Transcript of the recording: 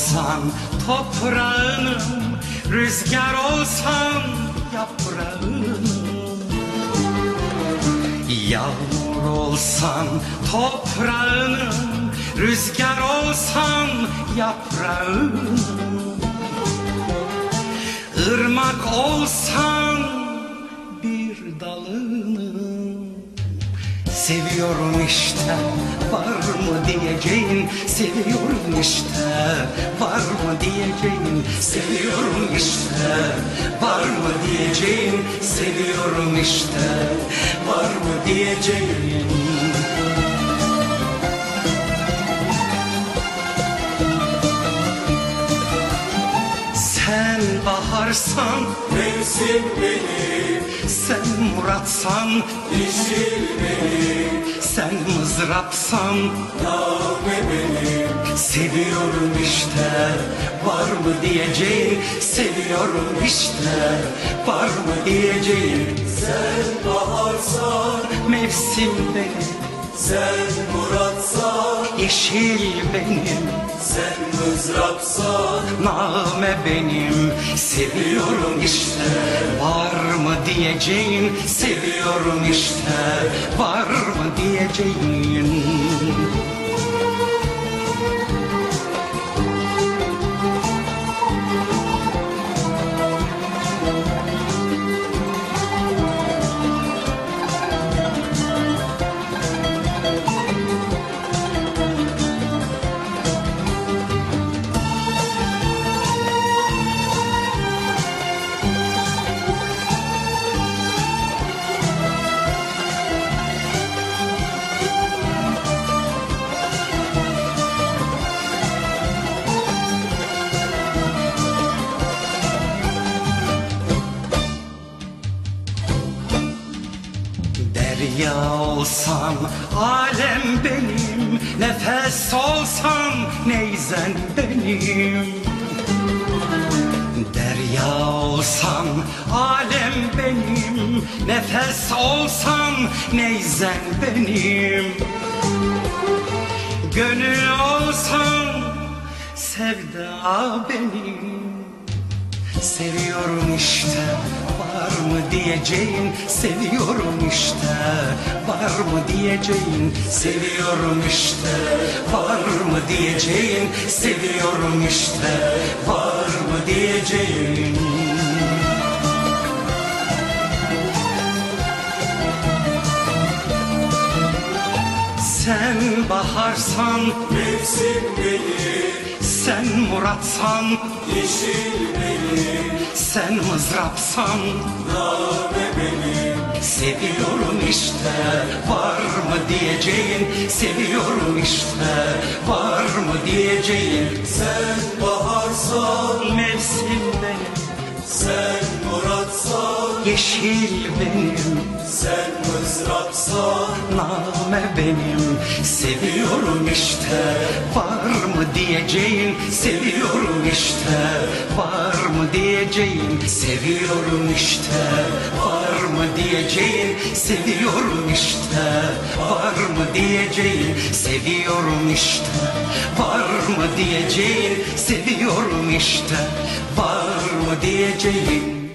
olsan toprağınım, rüzgar olsan yaprağınım. Yağmur olsan toprağınım, rüzgar olsan yaprağınım. Irmak olsan bir dalınım. Seviyorum işte, var mı diyeceğin? Seviyorum işte, var mı diyeceğin? Seviyorum işte, var mı diyeceğin? Seviyorum işte, var mı diyeceğin? Sen baharsan mevsim benim, sen muratsan yeşil benim, sen mızrapsan name benim. seviyorum işte, var mı diyeceğin? Seviyorum işte, var mı diyeceğin? Sen baharsan, Mevsim benim, sen muratsan, yeşil benim, sen mızrapsan, name benim. Seviyorum işte, var mı diyeceğin? Seviyorum işte, var mı diyeceğin? Derya olsam alem benim, nefes olsam neyzen benim. Derya olsam alem benim, nefes olsam neyzen benim. Gönül olsam sevda benim. Seviyorum işte, var mı diyeceğin? Seviyorum işte, var mı diyeceğin? Seviyorum işte, var mı diyeceğin? Seviyorum işte, var mı diyeceğin? Sen baharsan mevsim benim, sen muratsan yeşil benim, sen mızrapsan name benim. seviyorum işte, var mı diyeceğin? Seviyorum işte, var mı diyeceğin? Sen baharsan, Mevsim benim, sen muratsan, yeşil benim, sen mızrapsan, name benim. Seviyorum işte, var mı diyeceğin? Seviyorum işte, var mı diyeceğin? Seviyorum işte, var mı diyeceğin? Seviyorum işte, var mı diyeceğin? Seviyorum işte, var mı diyeceğin? Seviyorum işte, var mı diyeceğin?